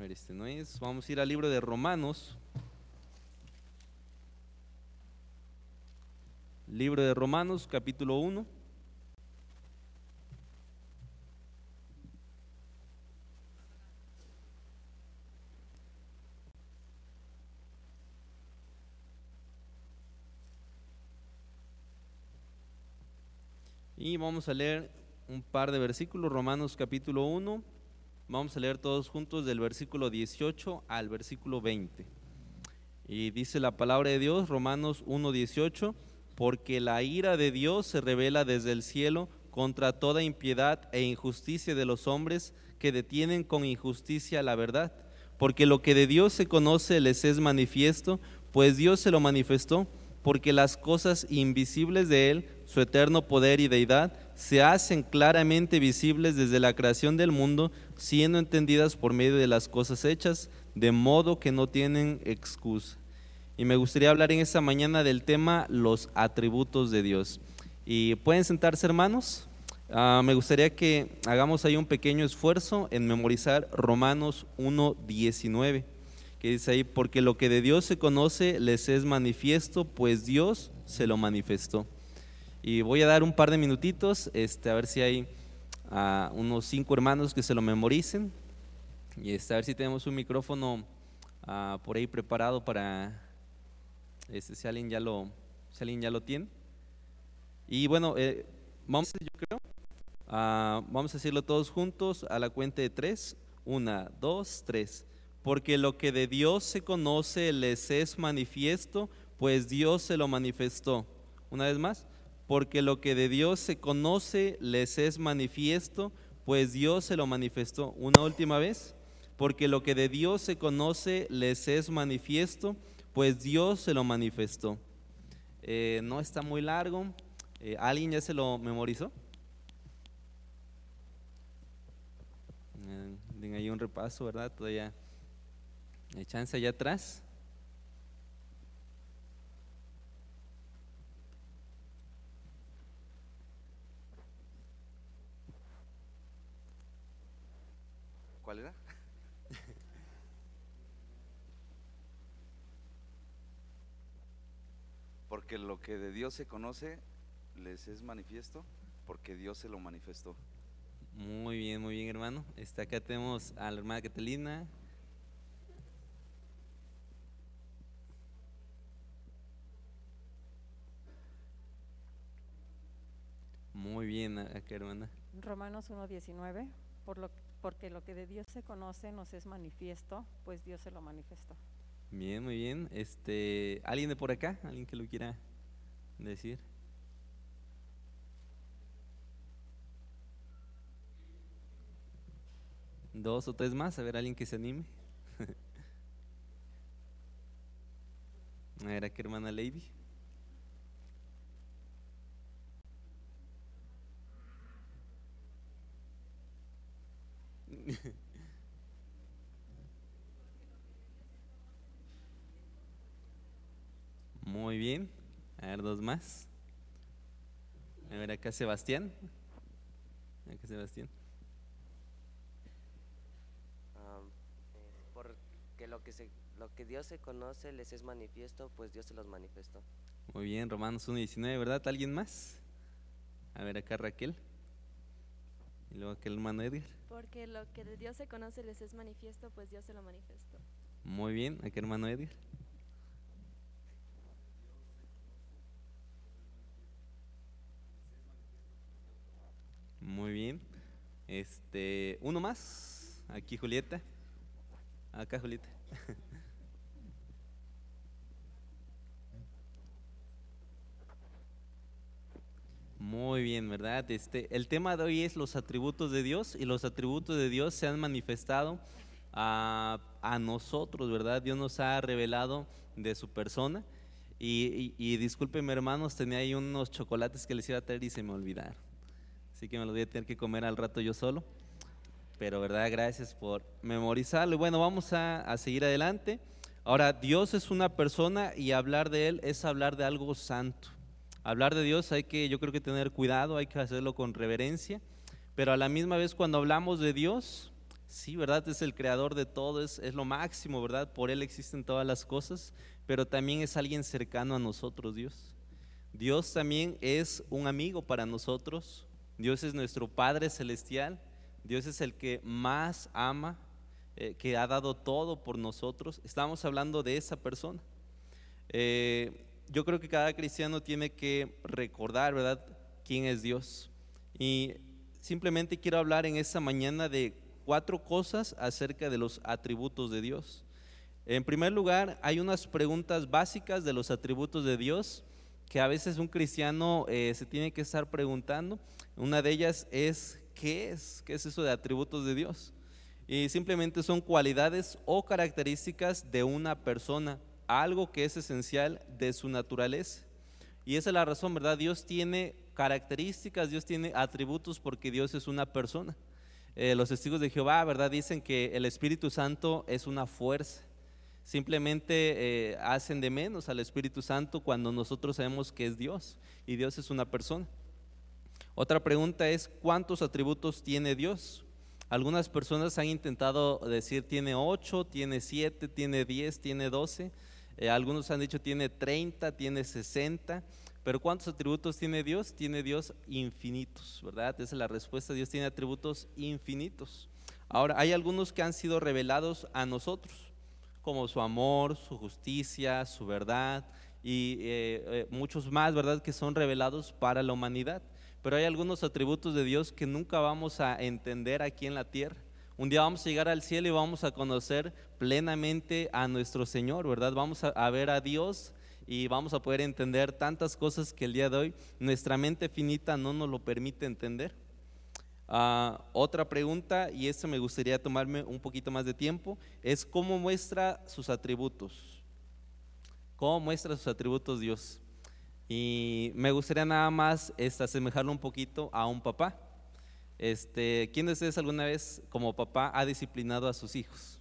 ver, este no es. Vamos a ir al libro de Romanos. Libro de Romanos, capítulo 1. Y vamos a leer un par de versículos, Romanos capítulo 1. Vamos a leer todos juntos del versículo 18 al versículo 20. Y dice la palabra de Dios, Romanos 1:18, porque la ira de Dios se revela desde el cielo contra toda impiedad e injusticia de los hombres que detienen con injusticia la verdad. Porque lo que de Dios se conoce les es manifiesto, pues Dios se lo manifestó, porque las cosas invisibles de Él, su eterno poder y deidad, se hacen claramente visibles desde la creación del mundo, siendo entendidas por medio de las cosas hechas, de modo que no tienen excusa. Y me gustaría hablar en esta mañana del tema los atributos de Dios. Y pueden sentarse, hermanos. Me gustaría que hagamos ahí un pequeño esfuerzo en memorizar Romanos 1:19, que dice ahí, porque lo que de Dios se conoce les es manifiesto, pues Dios se lo manifestó. Y voy a dar un par de minutitos, a ver si hay unos 5 hermanos que se lo memoricen. Y a ver si tenemos un micrófono por ahí preparado para si alguien ya lo tiene. Y bueno, vamos a decirlo todos juntos a la cuenta de 3. 1, 2, 3. Porque lo que de Dios se conoce les es manifiesto, pues Dios se lo manifestó. Una vez más. Porque lo que de Dios se conoce les es manifiesto, pues Dios se lo manifestó. Una última vez. Porque lo que de Dios se conoce les es manifiesto, pues Dios se lo manifestó. No está muy largo. ¿Alguien ya se lo memorizó? Den ahí un repaso, ¿verdad? Todavía hay chance allá atrás. ¿Cuál era? Porque lo que de Dios se conoce les es manifiesto, porque Dios se lo manifestó. Muy bien, hermano. Acá tenemos a la hermana Catalina. Muy bien, acá, hermana. Romanos 1:19, porque lo que de Dios se conoce nos es manifiesto, pues Dios se lo manifestó. Bien, muy bien. ¿Alguien de por acá? ¿Alguien que lo quiera decir? ¿2 o 3 más? A ver, alguien que se anime. A ver, acá, hermana Lady. Muy bien. A ver, 2 más. A ver, acá Sebastián. Acá Sebastián. Porque lo que Dios se conoce les es manifiesto, pues Dios se los manifestó. Muy bien, Romanos 1:19, ¿verdad? ¿Alguien más? A ver, acá Raquel. Y luego aquel hermano Edgar. Porque lo que de Dios se conoce les es manifiesto, pues Dios se lo manifestó. Muy bien, aquel hermano Edgar. Muy bien. Uno más. Aquí Julieta. Acá Julieta. Muy bien, ¿verdad? El tema de hoy es los atributos de Dios, y los atributos de Dios se han manifestado a nosotros, ¿verdad? Dios nos ha revelado de su persona. Y discúlpenme, hermanos, tenía ahí unos chocolates que les iba a traer y se me olvidaron. Así que me los voy a tener que comer al rato yo solo. Pero, ¿verdad? Gracias por memorizarlo. Y bueno, vamos a seguir adelante. Ahora, Dios es una persona y hablar de Él es hablar de algo santo. Hablar de Dios yo creo que tener cuidado, hay que hacerlo con reverencia. Pero a la misma vez, cuando hablamos de Dios, Sí, ¿verdad? Es el creador de todo, es lo máximo, ¿verdad? Por Él existen todas las cosas, pero también es alguien cercano a nosotros, Dios. Dios también es un amigo para nosotros. Dios es nuestro Padre Celestial. Dios es el que más ama, que ha dado todo por nosotros. Estamos hablando de esa persona. Yo creo que cada cristiano tiene que recordar, ¿verdad?, quién es Dios. Y simplemente quiero hablar en esta mañana de 4 cosas acerca de los atributos de Dios. En primer lugar, hay unas preguntas básicas de los atributos de Dios que a veces un cristiano se tiene que estar preguntando. Una de ellas es, ¿qué es? ¿Qué es eso de atributos de Dios? Y simplemente son cualidades o características de una persona, algo que es esencial de su naturaleza. Y esa es la razón, ¿verdad? Dios tiene características, Dios tiene atributos porque Dios es una persona. Los testigos de Jehová, ¿verdad?, dicen que el Espíritu Santo es una fuerza. Simplemente hacen de menos al Espíritu Santo cuando nosotros sabemos que es Dios y Dios es una persona. Otra pregunta es, ¿cuántos atributos tiene Dios? Algunas personas han intentado decir tiene 8, tiene 7, tiene 10, tiene 12. Algunos han dicho tiene 30, tiene 60. Pero ¿cuántos atributos tiene Dios? Tiene Dios infinitos, ¿verdad? Esa es la respuesta. Dios tiene atributos infinitos. Ahora, hay algunos que han sido revelados a nosotros, como su amor, su justicia, su verdad y muchos más, ¿verdad?, que son revelados para la humanidad. Pero hay algunos atributos de Dios que nunca vamos a entender aquí en la tierra. Un día vamos a llegar al cielo y vamos a conocer plenamente a nuestro Señor, ¿verdad? Vamos a ver a Dios y vamos a poder entender tantas cosas que el día de hoy nuestra mente finita no nos lo permite entender. Otra pregunta, y esta me gustaría tomarme un poquito más de tiempo, es ¿cómo muestra sus atributos? ¿Cómo muestra sus atributos Dios? Y me gustaría nada más asemejarlo un poquito a un papá. ¿Quién de ustedes alguna vez como papá ha disciplinado a sus hijos?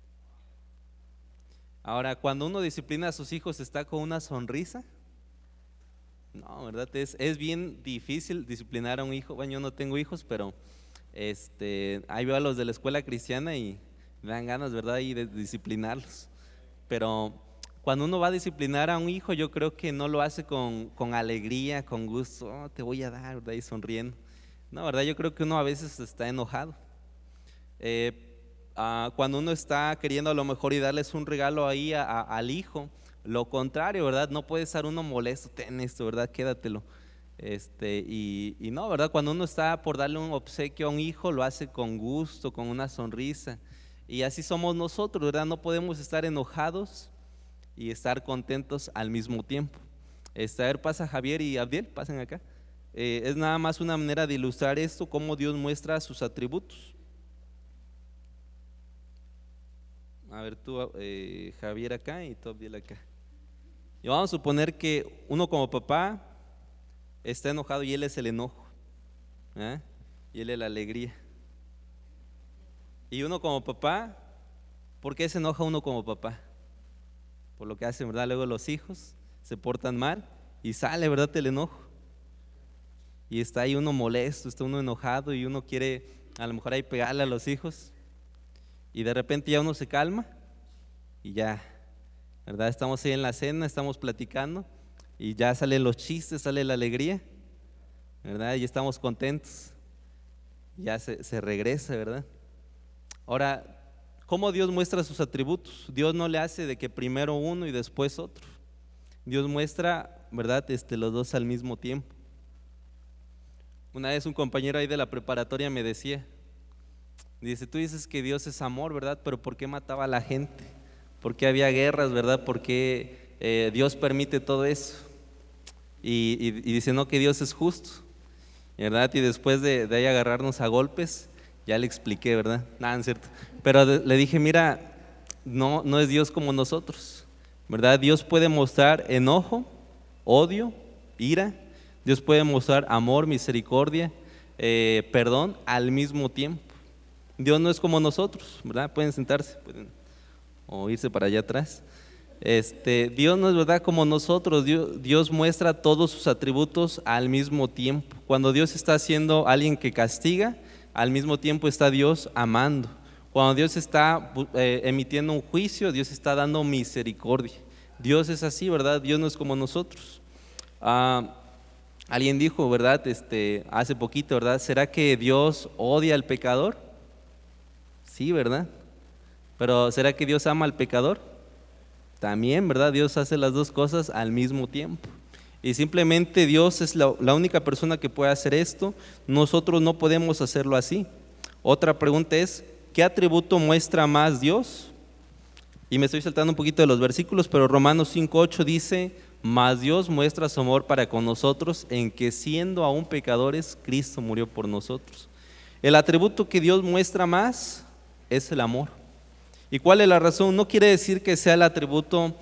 Ahora, cuando uno disciplina a sus hijos, ¿está con una sonrisa? No, ¿verdad? Es bien difícil disciplinar a un hijo. Bueno, yo no tengo hijos, pero ahí veo a los de la escuela cristiana y me dan ganas, ¿verdad?, y de disciplinarlos. Pero cuando uno va a disciplinar a un hijo, yo creo que no lo hace con alegría, con gusto. Oh, te voy a dar, ¿verdad?, y sonriendo. No, ¿verdad? Yo creo que uno a veces está enojado. Cuando uno está queriendo a lo mejor y darles un regalo ahí al hijo, lo contrario, ¿verdad? No puede estar uno molesto, ten esto, ¿verdad? Quédatelo. Y no, ¿verdad? Cuando uno está por darle un obsequio a un hijo, lo hace con gusto, con una sonrisa. Y así somos nosotros, ¿verdad? No podemos estar enojados y estar contentos al mismo tiempo. A ver, pasa Javier y Abdiel, pasen acá. Es nada más una manera de ilustrar esto, cómo Dios muestra sus atributos. A ver, tú, Javier acá y tú, Abdiel acá. Y vamos a suponer que uno como papá está enojado y él es el enojo, y él es la alegría. Y uno como papá, ¿por qué se enoja uno como papá? Por lo que hacen, ¿verdad? Luego los hijos se portan mal y sale, ¿verdad?, el enojo. Y está ahí uno molesto, está uno enojado y uno quiere a lo mejor ahí pegarle a los hijos. Y de repente ya uno se calma y ya, ¿verdad? Estamos ahí en la cena, estamos platicando y ya salen los chistes, sale la alegría, ¿verdad? Y estamos contentos. Ya se regresa, ¿verdad? Ahora, ¿cómo Dios muestra sus atributos? Dios no le hace de que primero uno y después otro. Dios muestra, ¿verdad?, los dos al mismo tiempo. Una vez un compañero ahí de la preparatoria me decía, dice, tú dices que Dios es amor, ¿verdad? Pero ¿por qué mataba a la gente? ¿Por qué había guerras, verdad? ¿Por qué Dios permite todo eso? Y dice, no, que Dios es justo, ¿verdad? Y después de ahí agarrarnos a golpes, ya le expliqué, ¿verdad? Nada, es cierto. Pero le dije, mira, no es Dios como nosotros, ¿verdad? Dios puede mostrar enojo, odio, ira. Dios puede mostrar amor, misericordia, perdón al mismo tiempo. Dios no es como nosotros, ¿verdad? Pueden sentarse, o irse para allá atrás. Dios no es, ¿verdad?, como nosotros. Dios muestra todos sus atributos al mismo tiempo. Cuando Dios está siendo alguien que castiga, al mismo tiempo está Dios amando. Cuando Dios está emitiendo un juicio, Dios está dando misericordia. Dios es así, ¿verdad? Dios no es como nosotros. Alguien dijo, ¿verdad? Hace poquito, ¿verdad? ¿Será que Dios odia al pecador? Sí, ¿verdad? Pero ¿será que Dios ama al pecador? También, ¿verdad? Dios hace las dos cosas al mismo tiempo. Y simplemente Dios es la única persona que puede hacer esto. Nosotros no podemos hacerlo así. Otra pregunta es, ¿qué atributo muestra más Dios? Y me estoy saltando un poquito de los versículos, pero Romanos 5:8 dice, mas Dios muestra su amor para con nosotros en que siendo aún pecadores, Cristo murió por nosotros. El atributo que Dios muestra más es el amor. ¿Y cuál es la razón? No quiere decir que sea el atributo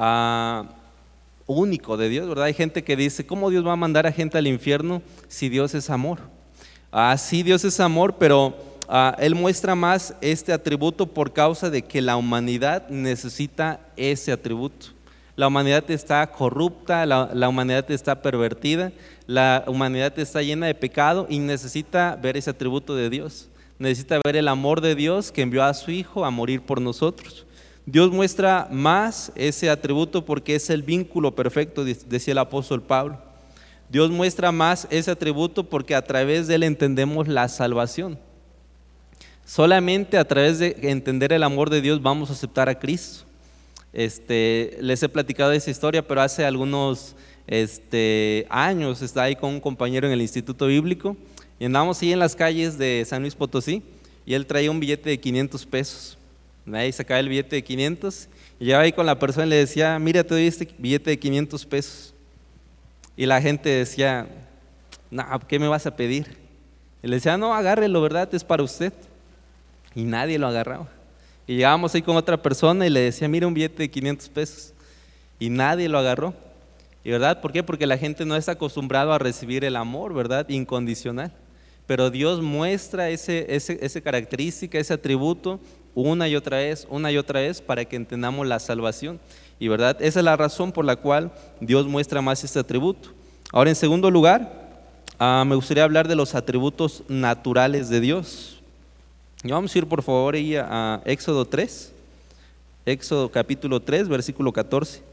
único de Dios, ¿verdad? Hay gente que dice, ¿cómo Dios va a mandar a gente al infierno si Dios es amor? Sí, Dios es amor, pero Él muestra más este atributo por causa de que la humanidad necesita ese atributo. La humanidad está corrupta, la humanidad está pervertida, la humanidad está llena de pecado y necesita ver ese atributo de Dios. Necesita ver el amor de Dios que envió a su Hijo a morir por nosotros. Dios muestra más ese atributo porque es el vínculo perfecto, decía el apóstol Pablo. Dios muestra más ese atributo porque a través de él entendemos la salvación. Solamente a través de entender el amor de Dios vamos a aceptar a Cristo. Les he platicado esa historia, pero hace algunos años estaba ahí con un compañero en el Instituto Bíblico y andábamos ahí en las calles de San Luis Potosí y él traía un billete de 500 pesos. Ahí sacaba el billete de 500 y llegaba ahí con la persona y le decía, mira, te doy este billete de 500 pesos. Y la gente decía, no, ¿qué me vas a pedir? Y le decía, no, agárrelo, ¿verdad? Es para usted. Y nadie lo agarraba. Y llegábamos ahí con otra persona y le decía, mira, un billete de 500 pesos. Y nadie lo agarró. ¿Y verdad? ¿Por qué? Porque la gente no está acostumbrada a recibir el amor, ¿verdad? Incondicional. Pero Dios muestra esa característica, ese atributo una y otra vez para que entendamos la salvación. Y verdad, esa es la razón por la cual Dios muestra más este atributo. Ahora, en segundo lugar, me gustaría hablar de los atributos naturales de Dios. Y vamos a ir por favor ahí a Éxodo 3, Éxodo capítulo 3, versículo 14.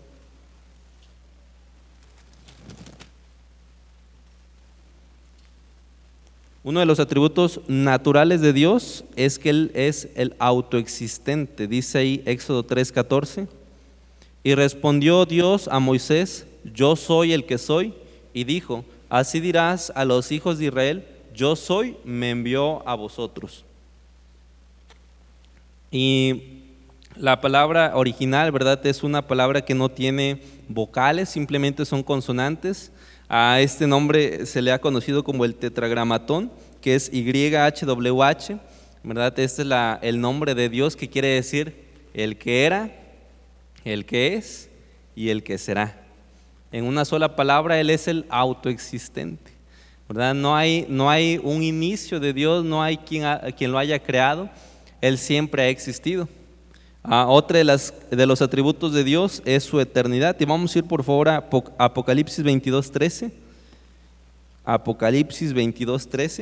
Uno de los atributos naturales de Dios es que Él es el autoexistente. Dice ahí Éxodo 3:14. Y respondió Dios a Moisés, yo soy el que soy. Y dijo, así dirás a los hijos de Israel, yo soy, me envió a vosotros. Y la palabra original, ¿verdad? Es una palabra que no tiene vocales, simplemente son consonantes. A este nombre se le ha conocido como el tetragramatón, que es YHWH, ¿verdad? Este es el nombre de Dios, que quiere decir el que era, el que es y el que será. En una sola palabra, Él es el autoexistente, ¿verdad? No hay un inicio de Dios, no hay quien lo haya creado, Él siempre ha existido. Otra de los atributos de Dios es su eternidad. Y vamos a ir por favor a Apocalipsis 22:13. Apocalipsis 22:13.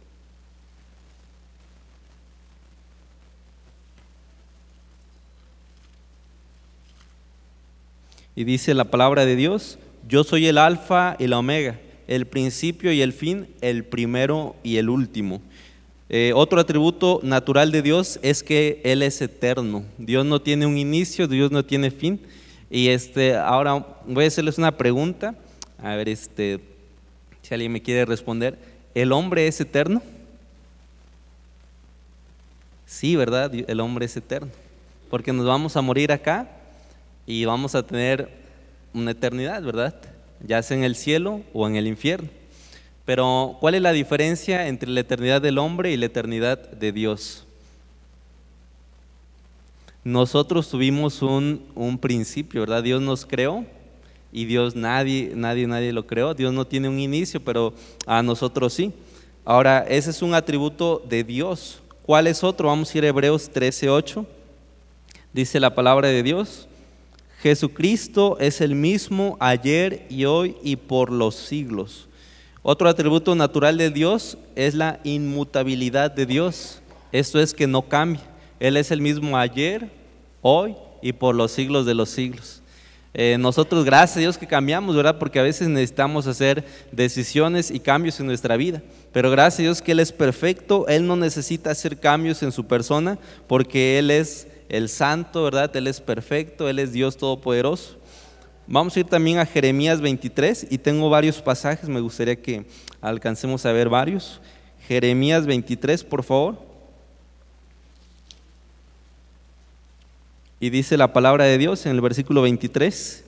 Y dice la palabra de Dios, yo soy el alfa y la omega, el principio y el fin, el primero y el último. Otro atributo natural de Dios es que Él es eterno. Dios no tiene un inicio, Dios no tiene fin. Y ahora voy a hacerles una pregunta, a ver si alguien me quiere responder. ¿El hombre es eterno? Sí, ¿verdad? El hombre es eterno, porque nos vamos a morir acá y vamos a tener una eternidad, ¿verdad? Ya sea en el cielo o en el infierno. Pero, ¿cuál es la diferencia entre la eternidad del hombre y la eternidad de Dios? Nosotros tuvimos un principio, ¿verdad? Dios nos creó y Dios nadie lo creó. Dios no tiene un inicio, pero a nosotros sí. Ahora, ese es un atributo de Dios. ¿Cuál es otro? Vamos a ir a Hebreos 13:8. Dice la palabra de Dios, Jesucristo es el mismo ayer y hoy y por los siglos. Otro atributo natural de Dios es la inmutabilidad de Dios. Esto es que no cambia. Él es el mismo ayer, hoy y por los siglos de los siglos. Nosotros, gracias a Dios que cambiamos, ¿verdad? Porque a veces necesitamos hacer decisiones y cambios en nuestra vida. Pero gracias a Dios que Él es perfecto, Él no necesita hacer cambios en su persona porque Él es el santo, ¿verdad? Él es perfecto, Él es Dios todopoderoso. Vamos a ir también a Jeremías 23 y tengo varios pasajes, me gustaría que alcancemos a ver varios. Jeremías 23, por favor. Y dice la palabra de Dios en el versículo 23.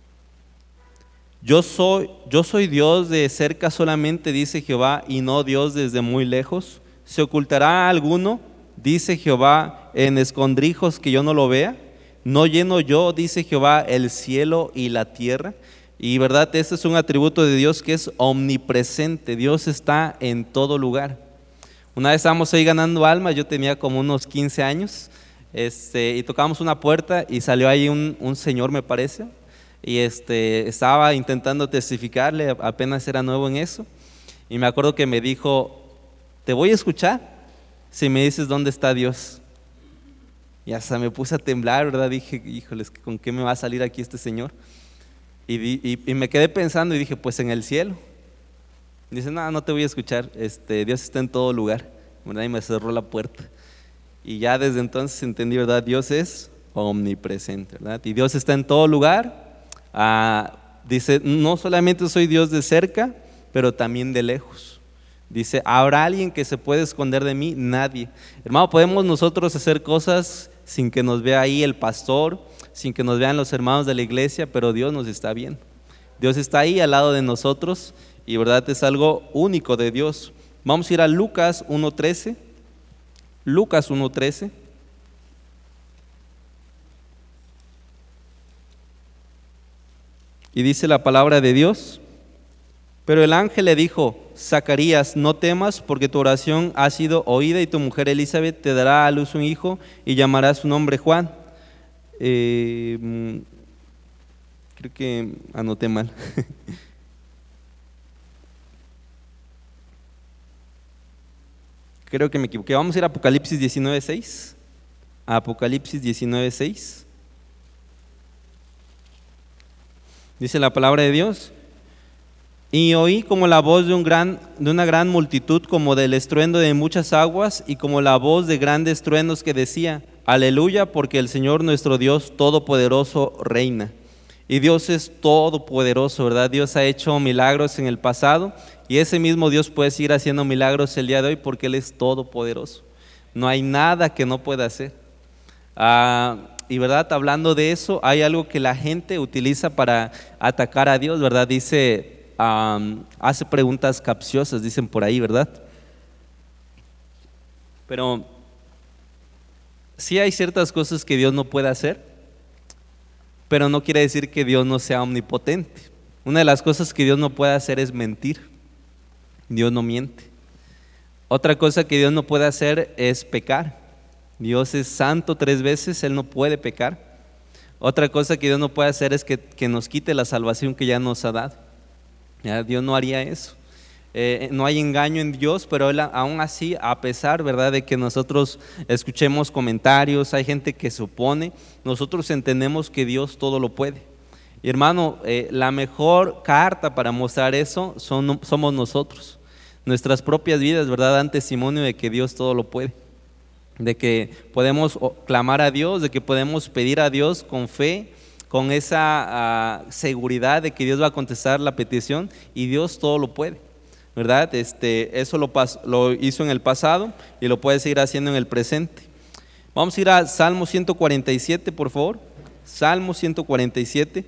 Yo soy Dios de cerca solamente, dice Jehová, y no Dios desde muy lejos. ¿Se ocultará alguno, dice Jehová, en escondrijos que yo no lo vea? ¿No lleno yo, dice Jehová, el cielo y la tierra? Y verdad, este es un atributo de Dios que es omnipresente. Dios está en todo lugar. Una vez estábamos ahí ganando almas, yo tenía como unos 15 años, y tocamos una puerta y salió ahí un señor, me parece, y estaba intentando testificarle, apenas era nuevo en eso, y me acuerdo que me dijo: te voy a escuchar si me dices dónde está Dios. Y hasta me puse a temblar, ¿verdad? Dije, híjoles, ¿con qué me va a salir aquí este señor? Y me quedé pensando y dije, pues en el cielo. Dice, no te voy a escuchar, Dios está en todo lugar, ¿verdad? Y me cerró la puerta. Y ya desde entonces entendí, ¿verdad? Dios es omnipresente, ¿verdad? Y Dios está en todo lugar. Dice, no solamente soy Dios de cerca, pero también de lejos. Dice, ¿habrá alguien que se puede esconder de mí? Nadie. Hermano, podemos nosotros hacer cosas sin que nos vea ahí el pastor, sin que nos vean los hermanos de la iglesia, pero Dios nos está viendo. Dios está ahí al lado de nosotros y verdad es algo único de Dios. Vamos a ir a Lucas 1:13. Lucas 1:13. Y dice la palabra de Dios: pero el ángel le dijo: Zacarías, no temas, porque tu oración ha sido oída y tu mujer Elizabeth te dará a luz un hijo y llamará su nombre Juan. Creo que anoté mal. Creo que me equivoqué. Vamos a ir a Apocalipsis 19:6. Apocalipsis 19:6. Dice la palabra de Dios: y oí como la voz de una gran multitud, como del estruendo de muchas aguas, y como la voz de grandes truenos que decía: Aleluya, porque el Señor nuestro Dios Todopoderoso reina. Y Dios es todopoderoso, ¿verdad? Dios ha hecho milagros en el pasado y ese mismo Dios puede seguir haciendo milagros el día de hoy porque Él es todopoderoso. No hay nada que no pueda hacer. Y verdad, hablando de eso, hay algo que la gente utiliza para atacar a Dios, ¿verdad? Dice, hace preguntas capciosas, dicen por ahí, ¿verdad? Pero sí hay ciertas cosas que Dios no puede hacer, pero no quiere decir que Dios no sea omnipotente. Una de las cosas que Dios no puede hacer es mentir. Dios no miente. Otra cosa que Dios no puede hacer es pecar. Dios es santo 3 veces, Él no puede pecar. Otra cosa que Dios no puede hacer es que nos quite la salvación que ya nos ha dado. ¿Ya? Dios no haría eso. No hay engaño en Dios, pero Él aún así, a pesar, ¿verdad?, de que nosotros escuchemos comentarios, hay gente que se opone, nosotros entendemos que Dios todo lo puede. Y hermano, la mejor carta para mostrar eso somos nosotros. Nuestras propias vidas, ¿verdad?, dan testimonio de que Dios todo lo puede. De que podemos clamar a Dios, de que podemos pedir a Dios con fe, con esa seguridad de que Dios va a contestar la petición y Dios todo lo puede, ¿verdad? Eso lo hizo en el pasado y lo puede seguir haciendo en el presente. Vamos a ir a Salmo 147, por favor. Salmo 147.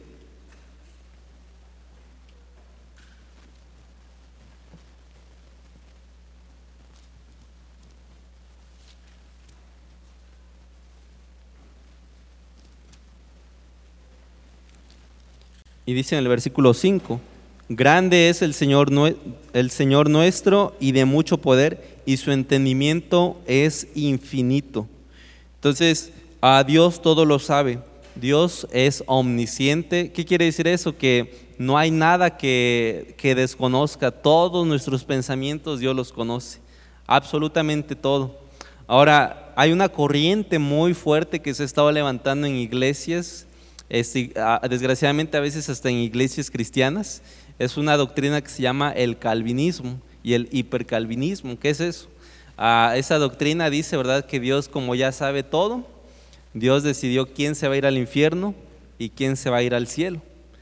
Y dice en el versículo 5: grande es el Señor nuestro y de mucho poder, y su entendimiento es infinito. Entonces, a Dios todo lo sabe. Dios es omnisciente. ¿Qué quiere decir eso? Que no hay nada que desconozca. Todos nuestros pensamientos Dios los conoce, absolutamente todo. Ahora, hay una corriente muy fuerte que se ha estado levantando en iglesias, desgraciadamente a veces hasta en iglesias cristianas. Es una doctrina que se llama el calvinismo y el hipercalvinismo. ¿Qué es eso? Esa doctrina dice, ¿verdad?, que Dios, como ya sabe todo, Dios decidió quién se va a ir al infierno y quién se va a ir al cielo.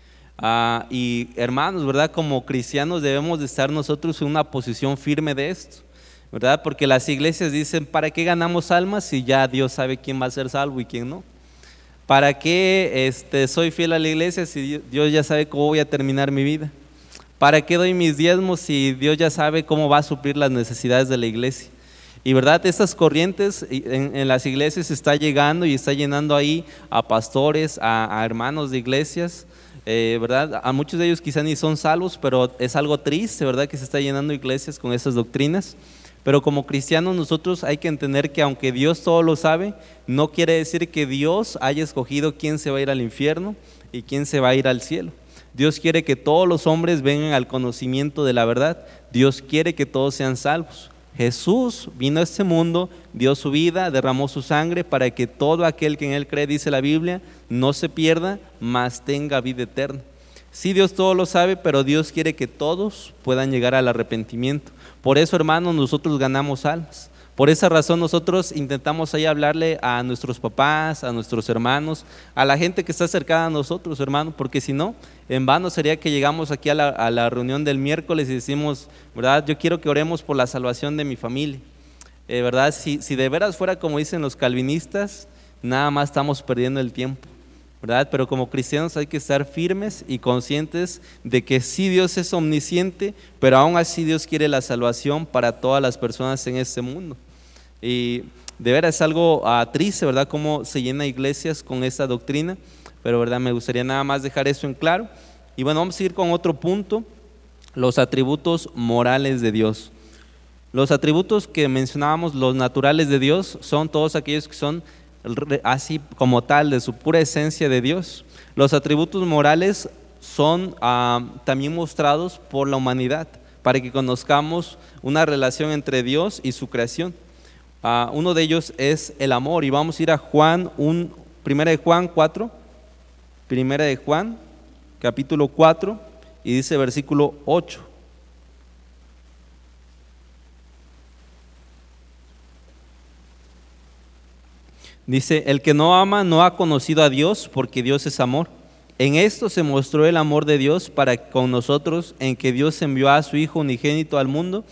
Y hermanos, ¿verdad?, como cristianos debemos de estar nosotros en una posición firme de esto, ¿verdad? Porque las iglesias dicen, ¿para qué ganamos almas si ya Dios sabe quién va a ser salvo y quién no? ¿Para qué soy fiel a la iglesia si Dios ya sabe cómo voy a terminar mi vida? ¿Para qué doy mis diezmos si Dios ya sabe cómo va a suplir las necesidades de la iglesia? Y verdad, estas corrientes en las iglesias está llegando y está llenando ahí a pastores, a hermanos de iglesias, verdad, a muchos de ellos quizás ni son salvos, pero es algo triste, verdad, que se está llenando iglesias con esas doctrinas. Pero como cristianos nosotros hay que entender que aunque Dios todo lo sabe, no quiere decir que Dios haya escogido quién se va a ir al infierno y quién se va a ir al cielo. Dios quiere que todos los hombres vengan al conocimiento de la verdad. Dios quiere que todos sean salvos. Jesús vino a este mundo, dio su vida, derramó su sangre para que todo aquel que en Él cree, dice la Biblia, no se pierda, mas tenga vida eterna. Sí, Dios todo lo sabe, pero Dios quiere que todos puedan llegar al arrepentimiento. Por eso, hermanos, nosotros ganamos almas. Por esa razón nosotros intentamos ahí hablarle a nuestros papás, a nuestros hermanos, a la gente que está cercana a nosotros, hermano, porque si no, en vano sería que llegamos aquí a la reunión del miércoles y decimos, ¿verdad?, yo quiero que oremos por la salvación de mi familia. ¿Verdad? Si de veras fuera como dicen los calvinistas, nada más estamos perdiendo el tiempo, ¿verdad? Pero como cristianos hay que estar firmes y conscientes de que sí, Dios es omnisciente, pero aún así Dios quiere la salvación para todas las personas en este mundo. Y de veras es algo triste, ¿verdad?, cómo se llena iglesias con esta doctrina, pero verdad, me gustaría nada más dejar eso en claro. Y bueno, vamos a ir con otro punto, los atributos morales de Dios. Los atributos que mencionábamos, los naturales de Dios, son todos aquellos que son así como tal, de su pura esencia de Dios. Los atributos morales son también mostrados por la humanidad, para que conozcamos una relación entre Dios y su creación. Uno de ellos es el amor, y vamos a ir a Primera de Juan 4, Primera de Juan, capítulo 4, y dice versículo 8. Dice, el que no ama no ha conocido a Dios, porque Dios es amor. En esto se mostró el amor de Dios para con nosotros, en que Dios envió a su Hijo unigénito al mundo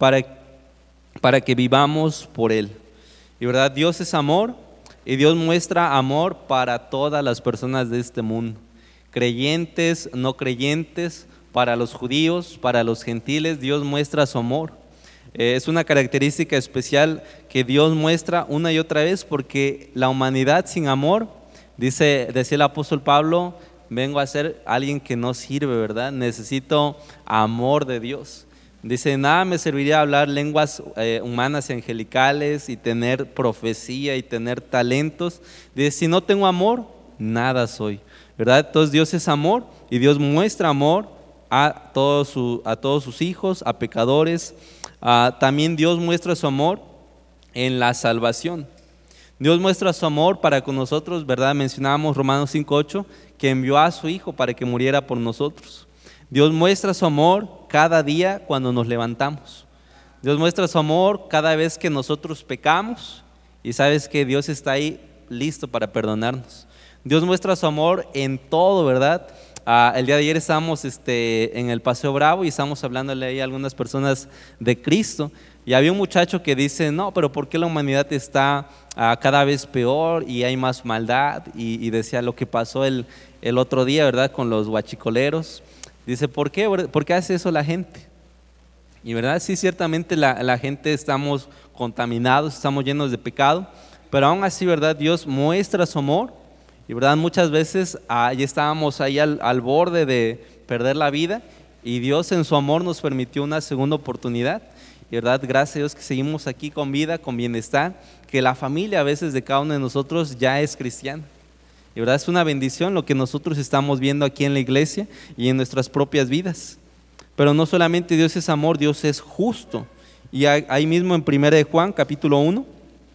para que vivamos por Él. Y verdad, Dios es amor, y Dios muestra amor para todas las personas de este mundo, creyentes, no creyentes, para los judíos, para los gentiles, Dios muestra su amor. Es una característica especial que Dios muestra una y otra vez, porque la humanidad sin amor, decía el apóstol Pablo, vengo a ser alguien que no sirve, ¿verdad? Necesito amor de Dios. Dice, nada me serviría hablar lenguas humanas y angelicales y tener profecía y tener talentos. Dice, si no tengo amor, nada soy, ¿verdad? Entonces Dios es amor, y Dios muestra amor a todos sus hijos, a pecadores. También Dios muestra su amor en la salvación. Dios muestra su amor para con nosotros, ¿verdad? Mencionábamos Romanos 5:8, que envió a su Hijo para que muriera por nosotros. Dios muestra su amor cada día cuando nos levantamos. Dios muestra su amor cada vez que nosotros pecamos, y sabes que Dios está ahí listo para perdonarnos. Dios muestra su amor en todo, ¿verdad? El día de ayer estábamos en el Paseo Bravo y estábamos hablándole ahí a algunas personas de Cristo, y había un muchacho que dice, no, pero ¿por qué la humanidad está cada vez peor y hay más maldad? Y decía lo que pasó el otro día, ¿verdad?, con los guachicoleros. Dice, ¿por qué hace eso la gente? Y verdad, sí, ciertamente la gente estamos contaminados, estamos llenos de pecado, pero aún así, ¿verdad?, Dios muestra su amor. Y verdad, muchas veces ya estábamos ahí al borde de perder la vida, y Dios en su amor nos permitió una segunda oportunidad. Y verdad, gracias a Dios que seguimos aquí con vida, con bienestar, que la familia a veces de cada uno de nosotros ya es cristiana. Y verdad, es una bendición lo que nosotros estamos viendo aquí en la iglesia y en nuestras propias vidas. Pero no solamente Dios es amor, Dios es justo. Y ahí mismo en 1 de Juan, capítulo 1,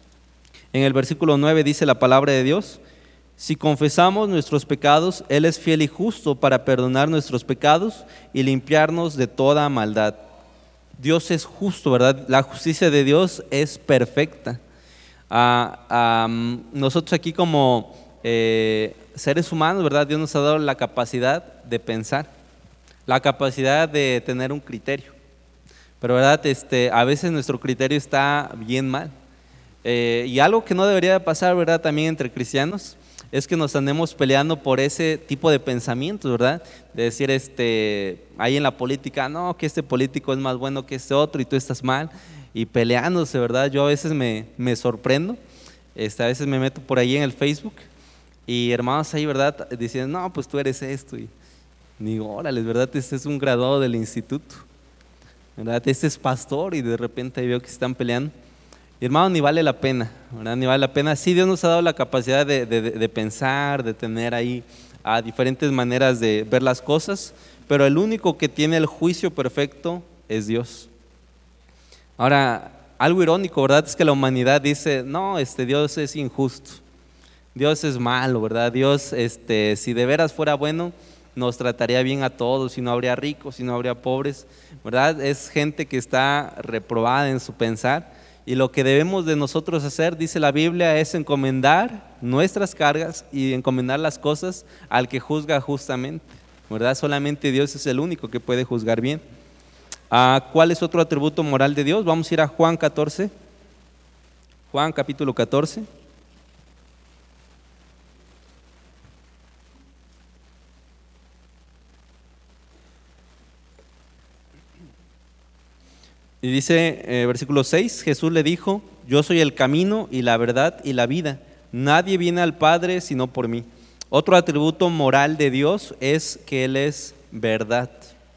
En el versículo 9 dice la palabra de Dios: si confesamos nuestros pecados, Él es fiel y justo para perdonar nuestros pecados y limpiarnos de toda maldad. Dios es justo, ¿verdad? La justicia de Dios es perfecta. Nosotros aquí como seres humanos, ¿verdad? Dios nos ha dado la capacidad de pensar, la capacidad de tener un criterio. Pero, ¿verdad? A veces nuestro criterio está bien mal. Y algo que no debería de pasar, ¿verdad? También entre cristianos, es que nos andemos peleando por ese tipo de pensamientos, ¿verdad? De decir, ahí en la política, no, que este político es más bueno que este otro y tú estás mal, y peleándose, ¿verdad? Yo a veces me sorprendo, a veces me meto por ahí en el Facebook y hermanos ahí, ¿verdad? Dicen, no, pues tú eres esto, y digo, órale, ¿verdad? Este es un graduado del instituto, ¿verdad? Este es pastor, y de repente ahí veo que se están peleando. Y hermano, ni vale la pena, ¿verdad? Ni vale la pena. Sí, Dios nos ha dado la capacidad de pensar, de tener ahí diferentes maneras de ver las cosas, pero el único que tiene el juicio perfecto es Dios. Ahora, algo irónico, ¿verdad? Es que la humanidad dice, no, Dios es injusto, Dios es malo, ¿verdad? Dios, si de veras fuera bueno, nos trataría bien a todos, y no habría ricos, y no habría pobres, ¿verdad? Es gente que está reprobada en su pensar. Y lo que debemos de nosotros hacer, dice la Biblia, es encomendar nuestras cargas y encomendar las cosas al que juzga justamente, ¿verdad? Solamente Dios es el único que puede juzgar bien. ¿Cuál es otro atributo moral de Dios? Vamos a ir a Juan 14, Juan capítulo 14. Y dice, versículo 6, Jesús le dijo, yo soy el camino y la verdad y la vida. Nadie viene al Padre sino por mí. Otro atributo moral de Dios es que Él es verdad.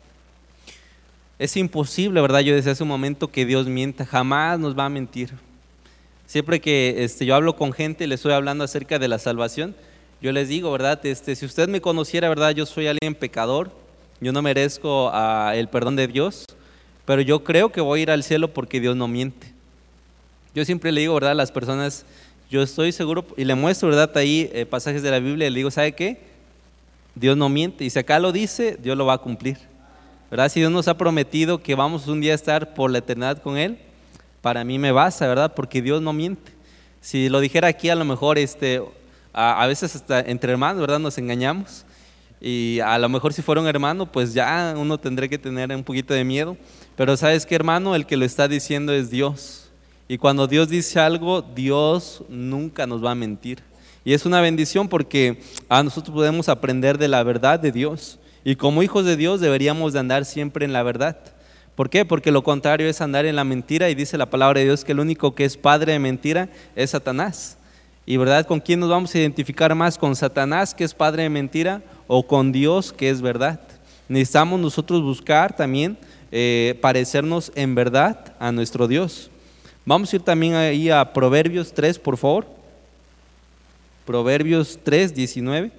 Es imposible, ¿verdad? Yo decía hace un momento que Dios mienta, jamás nos va a mentir. Siempre que yo hablo con gente y les estoy hablando acerca de la salvación, yo les digo, ¿verdad? Si usted me conociera, ¿verdad? Yo soy alguien pecador, yo no merezco el perdón de Dios, pero yo creo que voy a ir al cielo porque Dios no miente. Yo siempre le digo, ¿verdad? A las personas, yo estoy seguro, y le muestro, ¿verdad? Ahí pasajes de la Biblia, y le digo, ¿sabe qué? Dios no miente, y si acá lo dice, Dios lo va a cumplir, ¿verdad? Si Dios nos ha prometido que vamos un día a estar por la eternidad con Él, para mí me basta, ¿verdad? Porque Dios no miente. Si lo dijera aquí, a lo mejor a veces hasta entre hermanos, ¿verdad? Nos engañamos, y a lo mejor si fuera un hermano, pues ya uno tendría que tener un poquito de miedo. Pero ¿sabes qué, hermano? El que lo está diciendo es Dios. Y cuando Dios dice algo, Dios nunca nos va a mentir. Y es una bendición porque nosotros podemos aprender de la verdad de Dios. Y como hijos de Dios deberíamos de andar siempre en la verdad. ¿Por qué? Porque lo contrario es andar en la mentira. Y dice la palabra de Dios que el único que es padre de mentira es Satanás. Y ¿verdad? ¿Con quién nos vamos a identificar más? ¿Con Satanás, que es padre de mentira, o con Dios, que es verdad? Necesitamos nosotros buscar también parecernos en verdad a nuestro Dios. Vamos a ir también ahí a Proverbios 3, por favor. Proverbios 3, 19.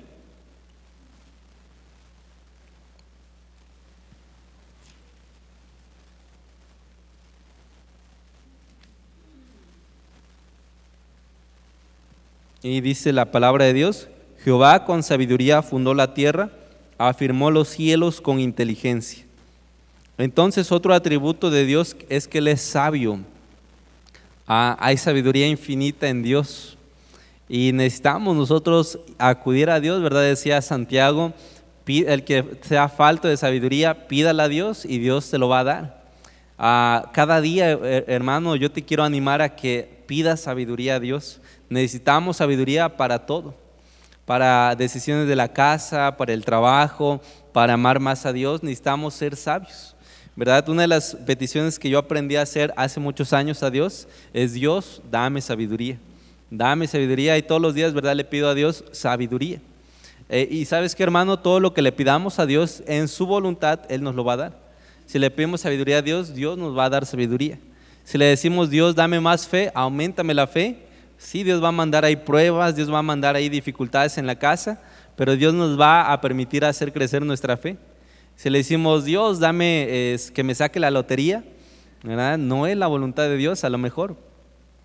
Y dice la palabra de Dios, Jehová con sabiduría fundó la tierra, afirmó los cielos con inteligencia. Entonces otro atributo de Dios es que Él es sabio. Hay sabiduría infinita en Dios y necesitamos nosotros acudir a Dios, ¿verdad? Decía Santiago, el que sea falto de sabiduría, pídala a Dios y Dios te lo va a dar. Cada día, hermano, yo te quiero animar a que pidas sabiduría a Dios. Necesitamos sabiduría para todo, para decisiones de la casa, para el trabajo, para amar más a Dios, necesitamos ser sabios, ¿verdad? Una de las peticiones que yo aprendí a hacer hace muchos años a Dios es: Dios, dame sabiduría, y todos los días, ¿verdad? Le pido a Dios sabiduría. Y ¿sabes qué, hermano? Todo lo que le pidamos a Dios en su voluntad, Él nos lo va a dar. Si le pedimos sabiduría a Dios, Dios nos va a dar sabiduría. Si le decimos: Dios, dame más fe, auméntame la fe, sí, Dios va a mandar ahí pruebas, Dios va a mandar ahí dificultades en la casa, pero Dios nos va a permitir hacer crecer nuestra fe. Si le decimos: Dios, dame que me saque la lotería, ¿verdad? No es la voluntad de Dios a lo mejor,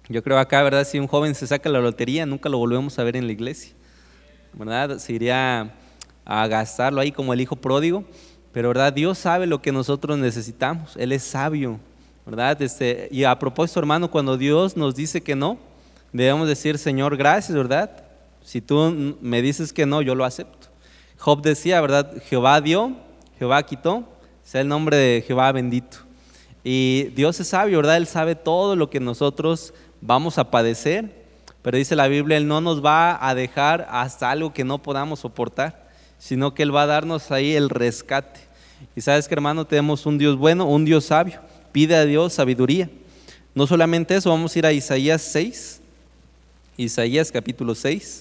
Yo creo acá, ¿verdad? Si un joven se saca la lotería, nunca lo volvemos a ver en la iglesia, ¿verdad? Se iría a gastarlo ahí como el hijo pródigo, pero ¿verdad? Dios sabe lo que nosotros necesitamos, Él es sabio, ¿verdad? Y a propósito, hermano, cuando Dios nos dice que no, debemos decir, Señor, gracias, ¿verdad? Si tú me dices que no, yo lo acepto. Job decía, ¿verdad? Jehová dio, Jehová quitó, sea el nombre de Jehová bendito. Y Dios es sabio, ¿verdad? Él sabe todo lo que nosotros vamos a padecer, pero dice la Biblia, Él no nos va a dejar hasta algo que no podamos soportar, sino que Él va a darnos ahí el rescate. Y sabes que, hermano, tenemos un Dios bueno, un Dios sabio. Pide a Dios sabiduría. No solamente eso, vamos a ir a Isaías 6, Isaías capítulo 6.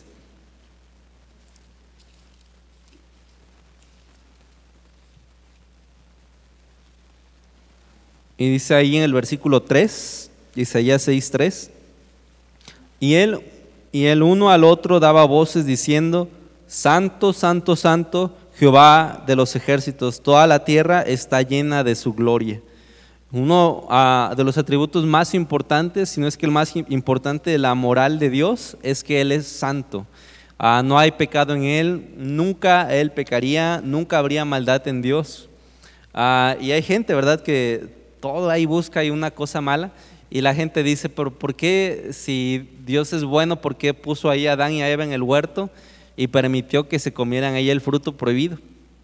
Y dice ahí en el versículo 3, Isaías 6:3, y él uno al otro daba voces diciendo, Santo, Santo, Santo, Jehová de los ejércitos, toda la tierra está llena de su gloria. Uno de los atributos más importantes, si no es que el más importante de la moral de Dios, es que Él es santo. No hay pecado en Él, nunca Él pecaría, nunca habría maldad en Dios. Y hay gente, ¿verdad?, que todo ahí busca hay una cosa mala, y la gente dice, pero ¿por qué si Dios es bueno, por qué puso ahí a Adán y a Eva en el huerto y permitió que se comieran ahí el fruto prohibido?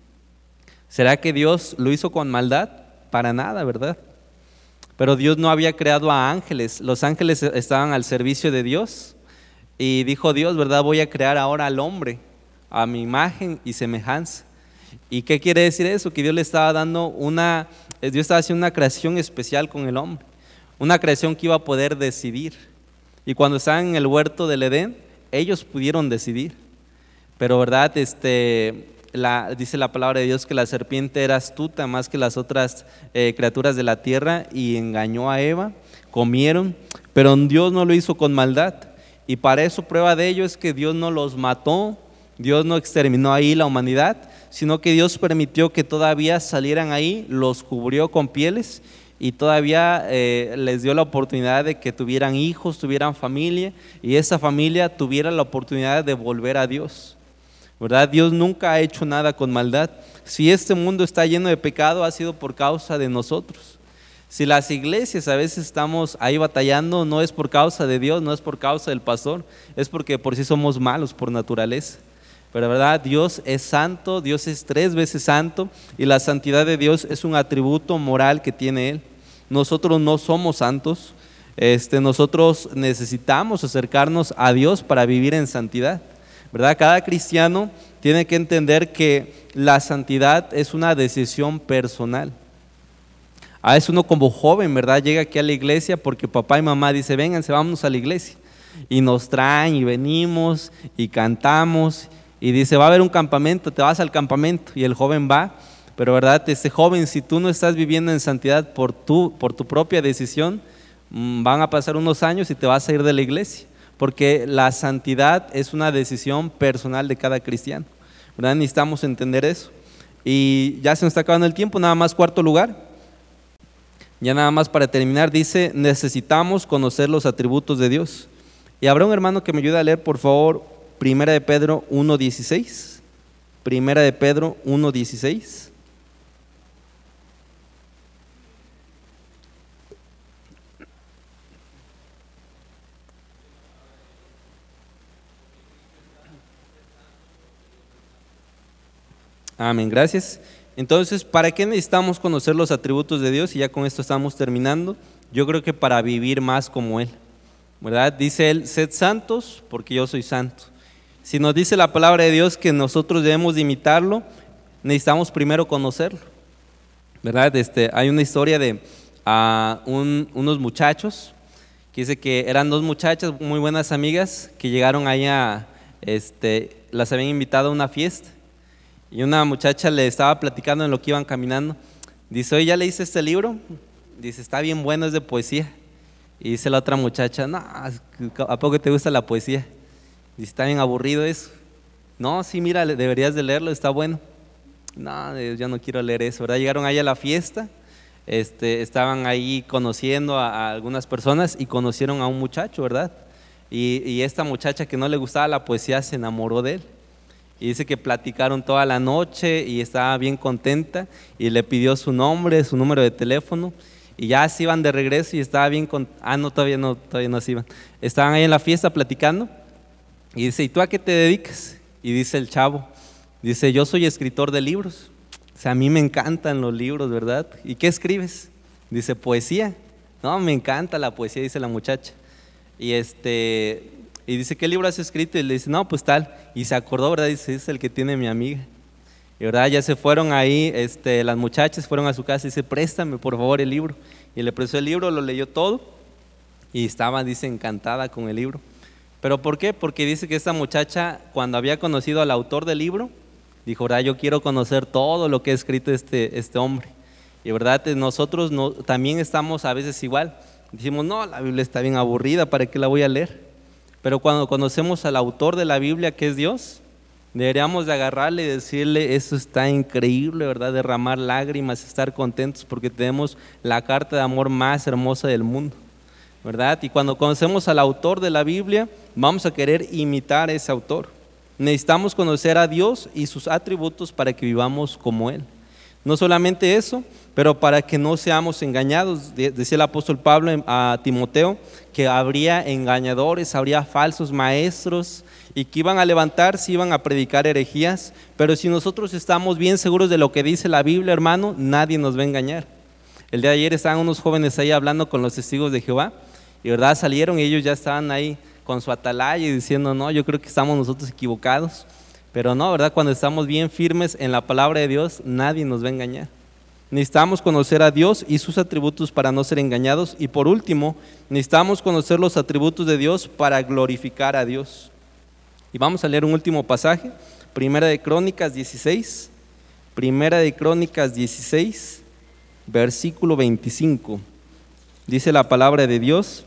¿Será que Dios lo hizo con maldad? Para nada, ¿verdad? Pero Dios no había creado a ángeles, los ángeles estaban al servicio de Dios, y dijo Dios, ¿verdad? Voy a crear ahora al hombre a mi imagen y semejanza. ¿Y qué quiere decir eso? Que Dios le estaba dando Dios estaba haciendo una creación especial con el hombre, una creación que iba a poder decidir. Y cuando estaban en el huerto del Edén, ellos pudieron decidir. Pero ¿verdad? Dice la palabra de Dios que la serpiente era astuta más que las otras criaturas de la tierra y engañó a Eva, comieron, pero Dios no lo hizo con maldad. Y para eso prueba de ello es que Dios no los mató, Dios no exterminó ahí la humanidad, sino que Dios permitió que todavía salieran ahí, los cubrió con pieles y todavía les dio la oportunidad de que tuvieran hijos, tuvieran familia, y esa familia tuviera la oportunidad de volver a Dios, ¿verdad? Dios nunca ha hecho nada con maldad. Si este mundo está lleno de pecado, ha sido por causa de nosotros. Si las iglesias a veces estamos ahí batallando, no es por causa de Dios, no es por causa del pastor, es porque por sí somos malos por naturaleza. Pero verdad, Dios es santo, Dios es 3 veces santo, y la santidad de Dios es un atributo moral que tiene Él. Nosotros no somos santos, nosotros necesitamos acercarnos a Dios para vivir en santidad, ¿verdad? Cada cristiano tiene que entender que la santidad es una decisión personal. A veces uno como joven, ¿verdad?, llega aquí a la iglesia porque papá y mamá dicen, vénganse, vámonos a la iglesia, y nos traen y venimos y cantamos. Y dice, va a haber un campamento, te vas al campamento, y el joven va, pero verdad, joven, si tú no estás viviendo en santidad por tu propia decisión, van a pasar unos años y te vas a ir de la iglesia, porque la santidad es una decisión personal de cada cristiano, ¿verdad? Necesitamos entender eso. Y ya se nos está acabando el tiempo, nada más 4º lugar, ya nada más para terminar, dice, necesitamos conocer los atributos de Dios. Y habrá un hermano que me ayude a leer, por favor, Primera de Pedro 1:16. Primera de Pedro 1:16. Amén, gracias. Entonces, ¿para qué necesitamos conocer los atributos de Dios? Y ya con esto estamos terminando. Yo creo que para vivir más como Él, ¿verdad? Dice Él, sed santos porque yo soy santo. Si nos dice la palabra de Dios que nosotros debemos de imitarlo, necesitamos primero conocerlo, ¿verdad? Hay una historia de unos muchachos, que dice que eran 2 muchachas muy buenas amigas que llegaron allá, las habían invitado a una fiesta, y una muchacha le estaba platicando en lo que iban caminando. Dice, oye, ¿ya leíste este libro? Dice, está bien bueno, es de poesía. Y dice la otra muchacha, no, ¿a poco te gusta la poesía? Dice, está bien aburrido eso. No, sí, mira, deberías de leerlo, está bueno. No, yo no quiero leer eso, ¿verdad? Llegaron allá a la fiesta, estaban ahí conociendo a algunas personas y conocieron a un muchacho, ¿verdad? Y esta muchacha que no le gustaba la poesía se enamoró de él. Y dice que platicaron toda la noche y estaba bien contenta y le pidió su nombre, su número de teléfono. Y ya se iban de regreso y estaba bien no, todavía no se iban. Estaban ahí en la fiesta platicando y dice, ¿y tú a qué te dedicas? Y dice el chavo, dice, yo soy escritor de libros. O sea, a mí me encantan los libros, ¿verdad? ¿Y qué escribes? Dice, poesía. No, me encanta la poesía, dice la muchacha. Y dice, ¿qué libro has escrito? Y le dice, no, pues tal. Y se acordó, ¿verdad? Dice, es el que tiene mi amiga. Y verdad, ya se fueron ahí, las muchachas fueron a su casa y dice, préstame por favor el libro. Y le prestó el libro, lo leyó todo y estaba, dice, encantada con el libro. ¿Pero por qué? Porque dice que esta muchacha, cuando había conocido al autor del libro, dijo, verdad, yo quiero conocer todo lo que ha escrito este hombre. Y verdad, nosotros también estamos a veces igual. Decimos, no, la Biblia está bien aburrida, ¿para qué la voy a leer? Pero cuando conocemos al autor de la Biblia, que es Dios, deberíamos de agarrarle y decirle, eso está increíble, ¿verdad? Derramar lágrimas, estar contentos porque tenemos la carta de amor más hermosa del mundo, ¿verdad? Y cuando conocemos al autor de la Biblia, vamos a querer imitar a ese autor. Necesitamos conocer a Dios y sus atributos para que vivamos como Él. No solamente eso, pero para que no seamos engañados. Decía el apóstol Pablo a Timoteo que habría engañadores, habría falsos maestros y que iban a levantarse, iban a predicar herejías. Pero si nosotros estamos bien seguros de lo que dice la Biblia, hermano, nadie nos va a engañar. El día de ayer estaban unos jóvenes ahí hablando con los testigos de Jehová y verdad salieron y ellos ya estaban ahí con su atalaya y diciendo, no, yo creo que estamos nosotros equivocados. Pero no, ¿verdad? Cuando estamos bien firmes en la palabra de Dios, nadie nos va a engañar. Necesitamos conocer a Dios y sus atributos para no ser engañados. Y por último, necesitamos conocer los atributos de Dios para glorificar a Dios. Y vamos a leer un último pasaje, Primera de Crónicas 16, versículo 25. Dice la palabra de Dios,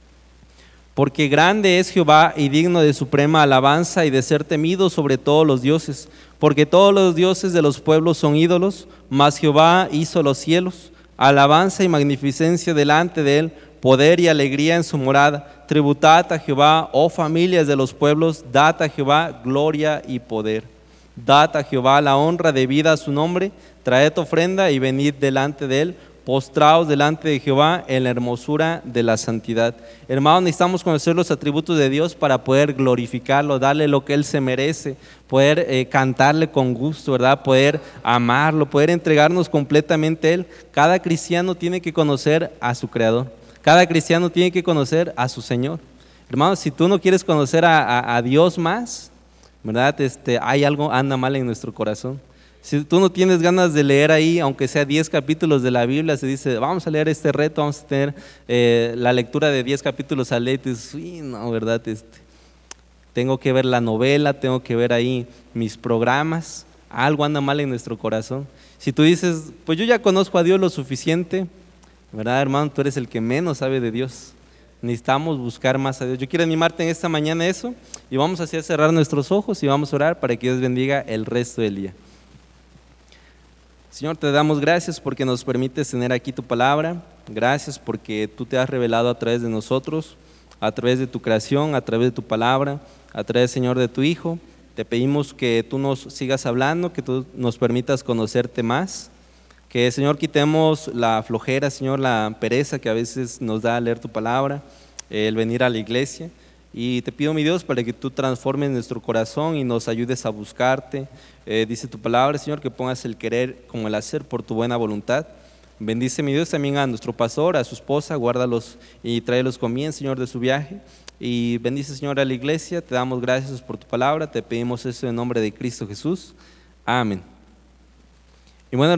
porque grande es Jehová y digno de suprema alabanza y de ser temido sobre todos los dioses, porque todos los dioses de los pueblos son ídolos, mas Jehová hizo los cielos, alabanza y magnificencia delante de él, poder y alegría en su morada. Tributad a Jehová, oh familias de los pueblos, dad a Jehová gloria y poder. Dad a Jehová la honra debida a su nombre, traed ofrenda y venid delante de él, postraos delante de Jehová en la hermosura de la santidad. Hermanos, necesitamos conocer los atributos de Dios para poder glorificarlo, darle lo que Él se merece, poder cantarle con gusto, ¿verdad? Poder amarlo, poder entregarnos completamente a Él. Cada cristiano tiene que conocer a su Creador, cada cristiano tiene que conocer a su Señor. Hermanos, si tú no quieres conocer a Dios más, ¿verdad? Hay algo anda mal en nuestro corazón. Si tú no tienes ganas de leer ahí, aunque sea 10 capítulos de la Biblia, se dice, vamos a leer este reto, vamos a tener la lectura de 10 capítulos al leer, y dices, uy, no, ¿verdad? Tengo que ver la novela, tengo que ver ahí mis programas, algo anda mal en nuestro corazón. Si tú dices, pues yo ya conozco a Dios lo suficiente, ¿verdad, hermano? Tú eres el que menos sabe de Dios. Necesitamos buscar más a Dios. Yo quiero animarte en esta mañana a eso y vamos a hacer cerrar nuestros ojos y vamos a orar para que Dios bendiga el resto del día. Señor, te damos gracias porque nos permites tener aquí tu palabra. Gracias porque tú te has revelado a través de nosotros, a través de tu creación, a través de tu palabra, a través, Señor, de tu Hijo. Te pedimos que tú nos sigas hablando, que tú nos permitas conocerte más. Que, Señor, quitemos la flojera, Señor, la pereza que a veces nos da leer tu palabra, el venir a la iglesia. Y te pido, mi Dios, para que tú transformes nuestro corazón y nos ayudes a buscarte. Dice tu palabra, Señor, que pongas el querer como el hacer por tu buena voluntad. Bendice, mi Dios, también a nuestro pastor, a su esposa, guárdalos y tráelos con bien, Señor, de su viaje. Y bendice, Señor, a la iglesia. Te damos gracias por tu palabra. Te pedimos eso en nombre de Cristo Jesús. Amén. Y bueno,